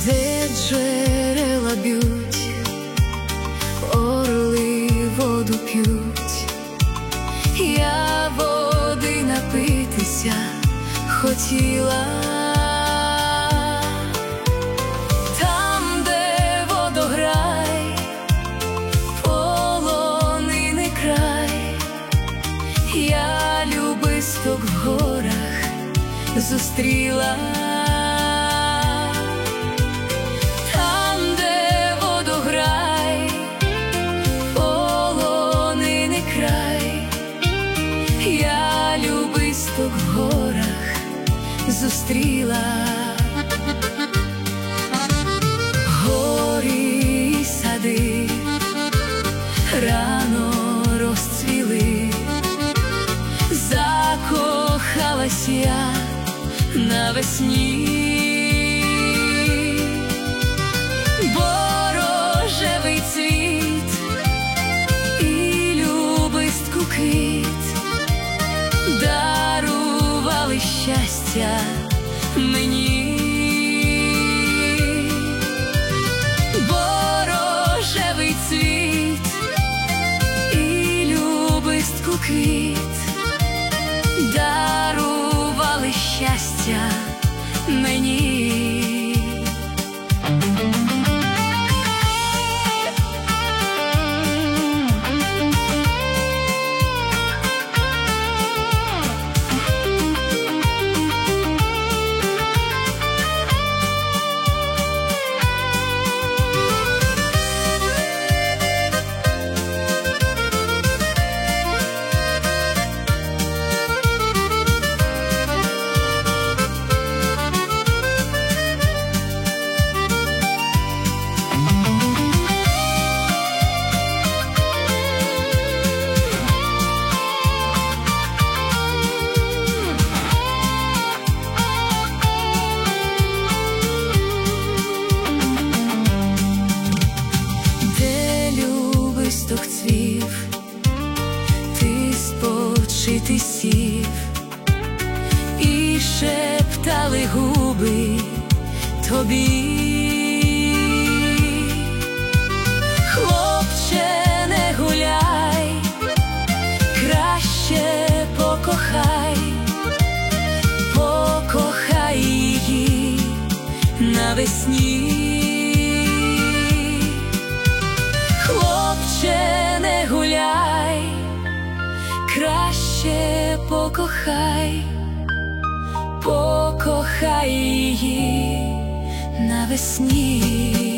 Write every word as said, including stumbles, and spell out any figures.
де джерела б'ють, орли воду п'ють, я води напитися хотіла. Там, де водограй, полонини край, я любисток в горах зустріла. Там, де водограй, полонини край, я любисток в горах зустріла. Горі і сади рано розцвіли, закохалась я навесні. Борожевий цвіт і любистку квіт дарували щастя мені. Борожевий цвіт і любистку квіт дарували щастя мені. Листок цвів, ти спочити сів, і шептали губи тобі. Хлопче, не гуляй, краще покохай, покохай її навесні. Хлопче, не гуляй, краще покохай, покохай її навесні.